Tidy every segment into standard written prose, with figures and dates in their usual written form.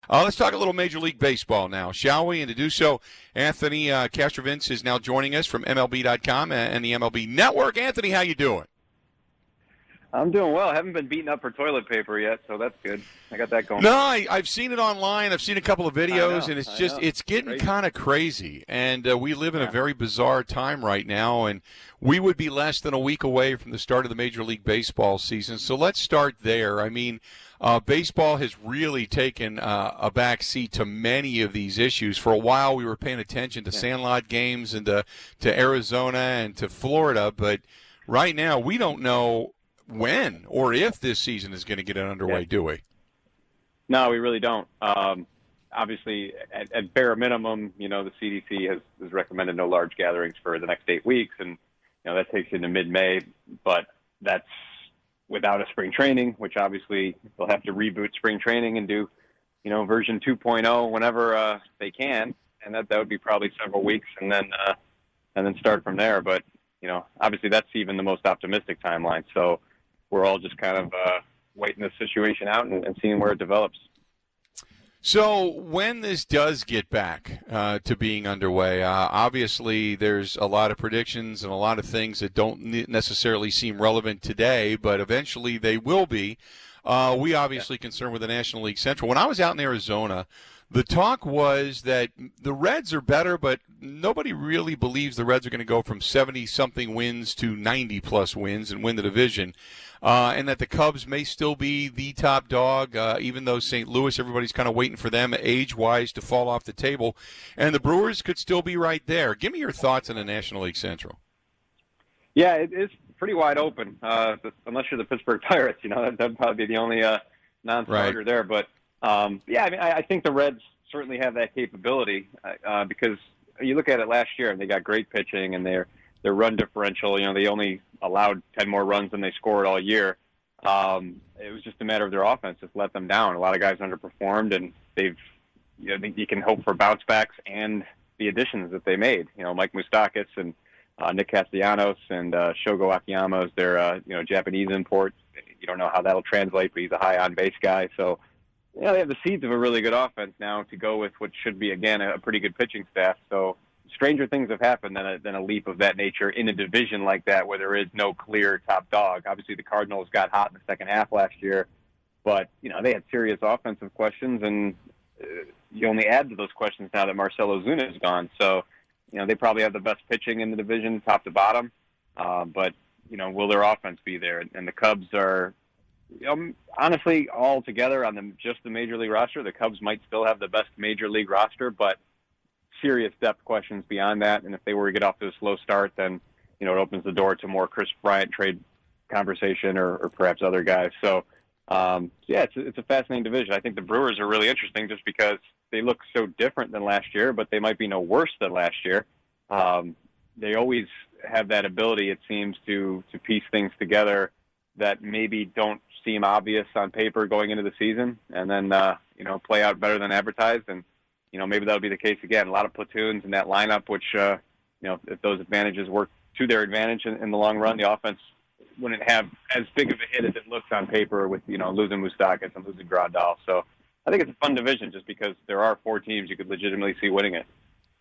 Let's talk a little Major League Baseball now, shall we? And to do so, Anthony Castrovince is now joining us from MLB.com and the MLB Network. Anthony, how you doing? I'm doing well. I haven't been beaten up for toilet paper yet, so that's good. I got that going. No, I've seen it online. I've seen a couple of videos, and it's getting kind of crazy. And we live in a very bizarre time right now, and we would be less than a week away from the start of the Major League Baseball season. So let's start there. I mean, baseball has really taken a back seat to many of these issues. For a while, we were paying attention to Sandlot games and to Arizona and to Florida, but right now we don't know when or if this season is going to get underway, do we? No, we really don't. Obviously, at bare minimum, the CDC has recommended no large gatherings for the next 8 weeks, and that takes you into mid-May. But that's without a spring training, which obviously they'll have to reboot spring training and do, version 2.0 whenever they can, and that would be probably several weeks, and then start from there. But obviously that's even the most optimistic timeline. So we're all just kind of waiting this situation out and seeing where it develops. So when this does get back to being underway, obviously there's a lot of predictions and a lot of things that don't necessarily seem relevant today, but eventually they will be. We obviously concerned with the National League Central. When I was out in Arizona, the talk was that the Reds are better, but nobody really believes the Reds are going to go from 70-something wins to 90-plus wins and win the division, and that the Cubs may still be the top dog, even though St. Louis, everybody's kind of waiting for them age-wise to fall off the table, and the Brewers could still be right there. Give me your thoughts on the National League Central. Yeah, it is pretty wide open, unless you're the Pittsburgh Pirates. That'd probably be the only non-starter there, but I think the Reds certainly have that capability because you look at it last year, and they got great pitching, and their run differential, they only allowed 10 more runs than they scored all year. It was just a matter of their offense just let them down. A lot of guys underperformed, and I think you can hope for bounce backs and the additions that they made. Mike Moustakas and Nick Castellanos and Shogo Akiyama is their Japanese import. You don't know how that'll translate, but he's a high on-base guy, so they have the seeds of a really good offense now to go with what should be, again, a pretty good pitching staff. So stranger things have happened than a leap of that nature in a division like that where there is no clear top dog. Obviously, the Cardinals got hot in the second half last year, but, they had serious offensive questions, and you only add to those questions now that Marcell Ozuna is gone. So, they probably have the best pitching in the division, top to bottom, but, will their offense be there? And the Cubs are... honestly, all together on just the Major League roster, the Cubs might still have the best Major League roster, but serious depth questions beyond that. And if they were to get off to a slow start, then, it opens the door to more Chris Bryant trade conversation or perhaps other guys. So, it's a fascinating division. I think the Brewers are really interesting just because they look so different than last year, but they might be no worse than last year. They always have that ability, it seems, to piece things together that maybe don't seem obvious on paper going into the season, and then play out better than advertised. And maybe that'll be the case again. A lot of platoons in that lineup, which if those advantages work to their advantage in the long run, the offense wouldn't have as big of a hit as it looks on paper with losing Moustakas and losing Grandal. So I think it's a fun division just because there are 4 teams you could legitimately see winning it.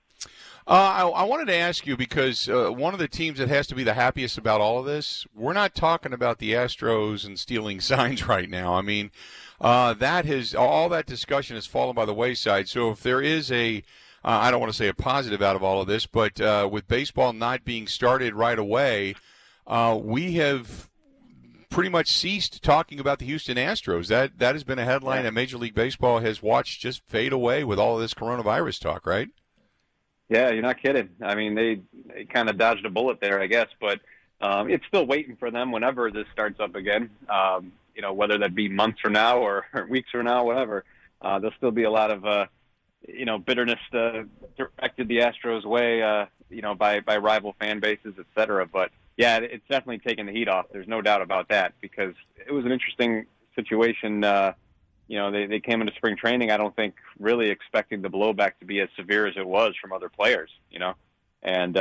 I wanted to ask you because one of the teams that has to be the happiest about all of this, we're not talking about the Astros and stealing signs right now. I mean, all that discussion has fallen by the wayside. So if there is I don't want to say a positive out of all of this, but with baseball not being started right away, we have pretty much ceased talking about the Houston Astros. That has been a headline that Major League Baseball has watched just fade away with all of this coronavirus talk, right? Yeah, you're not kidding. I mean, they kind of dodged a bullet there, I guess, but it's still waiting for them whenever this starts up again. Whether that be months from now or weeks from now, whatever, there'll still be a lot of, bitterness directed the Astros way, by rival fan bases, et cetera. But yeah, it's definitely taken the heat off. There's no doubt about that because it was an interesting situation. They came into spring training, I don't think, really expecting the blowback to be as severe as it was from other players, And,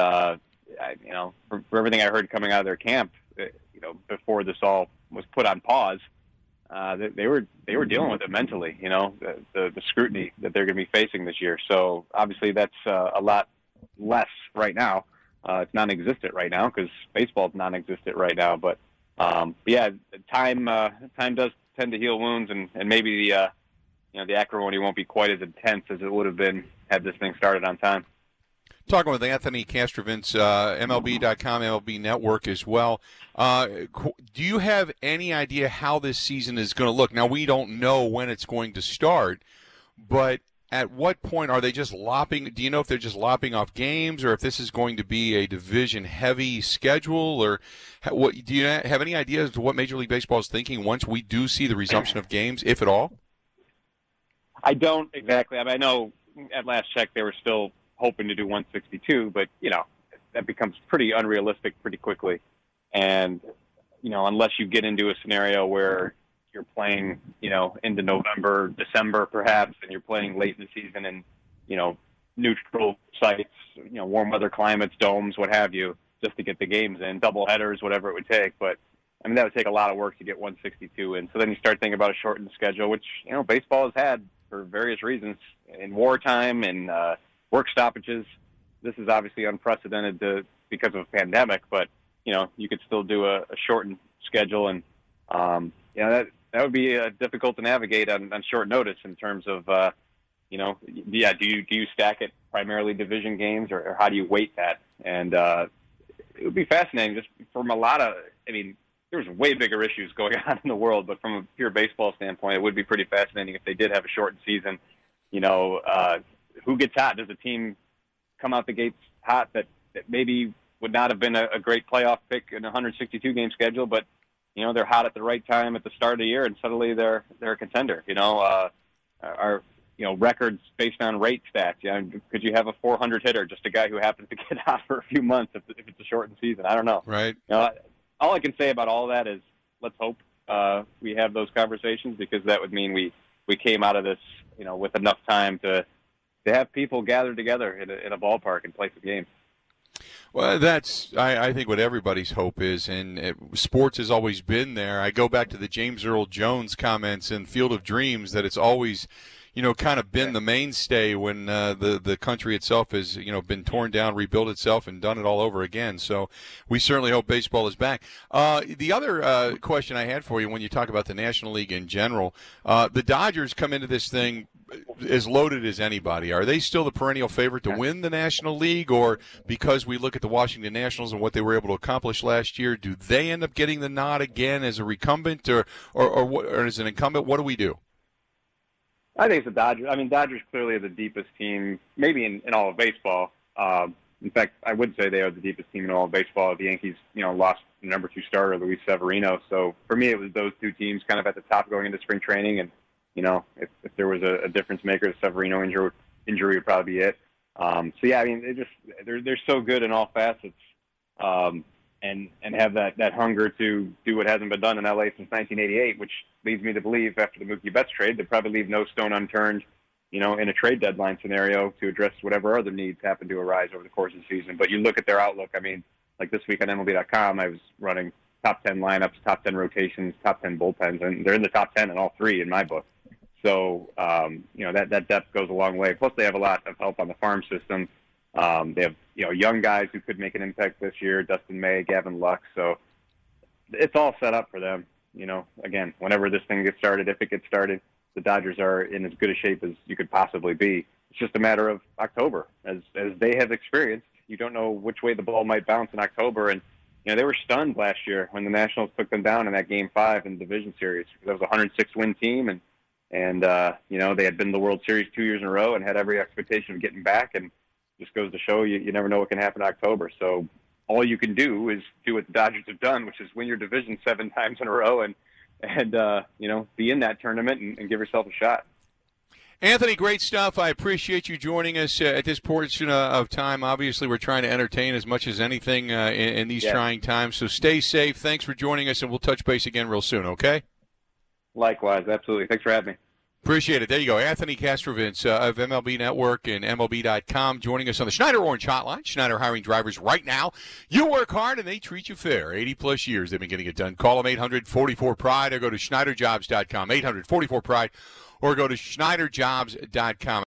for everything I heard coming out of their camp, before this all was put on pause, they were dealing with it mentally. You know, the scrutiny that they're going to be facing this year. So obviously that's a lot less right now. It's non-existent right now because baseball's non-existent right now. But yeah, time does tend to heal wounds, and maybe the acrimony won't be quite as intense as it would have been had this thing started on time. Talking with Anthony Castrovince, MLB.com, MLB Network as well. Do you have any idea how this season is going to look? Now, we don't know when it's going to start, but at what point are they just lopping? Do you know if they're just lopping off games, or if this is going to be a division-heavy schedule, or what? Do you have any idea as to what Major League Baseball is thinking once we do see the resumption of games, if at all? I don't exactly. I mean, I know at last check they were still hoping to do 162, but that becomes pretty unrealistic pretty quickly. And unless you get into a scenario where you're playing into November, December perhaps, and you're playing late in the season in neutral sites, warm weather climates, domes, what have you, just to get the games in, double headers, whatever it would take. But I mean, that would take a lot of work to get 162 in. So then you start thinking about a shortened schedule, which baseball has had for various reasons in wartime and work stoppages. This is obviously unprecedented because of a pandemic, but you could still do a shortened schedule, and that would be difficult to navigate on short notice in terms of do you stack it primarily division games, or how do you weight that? And it would be fascinating just from a lot of. I mean, there's way bigger issues going on in the world, but from a pure baseball standpoint, it would be pretty fascinating if they did have a shortened season. Who gets hot? Does a team come out the gates hot that maybe would not have been a great playoff pick in a 162-game schedule, but they're hot at the right time at the start of the year, and suddenly they're a contender. Are records based on rate stats? Could you have a 400 hitter, just a guy who happens to get hot for a few months if it's a shortened season? I don't know. Right. All I can say about all that is let's hope we have those conversations, because that would mean we came out of this with enough time to have people gather together in a ballpark and play some games. Well, that's I think what everybody's hope is, and sports has always been there. I go back to the James Earl Jones comments in Field of Dreams that it's always kind of been the mainstay when the country itself has been torn down, rebuilt itself, and done it all over again. So we certainly hope baseball is back. The other question I had for you, when you talk about the National League in general, the Dodgers come into this thing as loaded as anybody. Are they still the perennial favorite to win the National League, or because we look at the Washington Nationals and what they were able to accomplish last year, do they end up getting the nod again as a recumbent, or as an incumbent? What do we do? I think it's the Dodgers. I mean, Dodgers clearly are the deepest team, maybe in all of baseball. In fact, I would say they are the deepest team in all of baseball. The Yankees, lost the number 2 starter, Luis Severino. So for me, it was those two teams kind of at the top going into spring training. And, if there was a difference maker, the Severino injury would probably be it. So yeah, I mean, they're so good in all facets, and have that hunger to do what hasn't been done in LA since 1988, which leads me to believe after the Mookie Betts trade, they'd probably leave no stone unturned, in a trade deadline scenario to address whatever other needs happen to arise over the course of the season. But you look at their outlook. I mean, like this week on MLB.com, I was running top 10 lineups, top 10 rotations, top 10 bullpens, and they're in the top 10 in all 3 in my book. So, that depth goes a long way. Plus, they have a lot of help on the farm system. They have, young guys who could make an impact this year, Dustin May, Gavin Lux. So it's all set up for them. Again, whenever this thing gets started, if it gets started, the Dodgers are in as good a shape as you could possibly be. It's just a matter of October. As they have experienced, you don't know which way the ball might bounce in October. And, they were stunned last year when the Nationals took them down in that Game 5 in the division series. That was a 106-win team, and they had been to the World Series 2 years in a row and had every expectation of getting back. And just goes to show you never know what can happen in October. So all you can do is do what the Dodgers have done, which is win your division 7 times in a row and be in that tournament and give yourself a shot. Anthony, great stuff. I appreciate you joining us at this portion of time. Obviously, we're trying to entertain as much as anything in these trying times. So stay safe. Thanks for joining us, and we'll touch base again real soon, okay? Likewise. Absolutely. Thanks for having me. Appreciate it. There you go. Anthony Castrovince of MLB Network and MLB.com joining us on the Schneider Orange Hotline. Schneider hiring drivers right now. You work hard and they treat you fair. 80-plus years they've been getting it done. Call them 800-44-PRIDE or go to SchneiderJobs.com. 800-44-PRIDE or go to SchneiderJobs.com.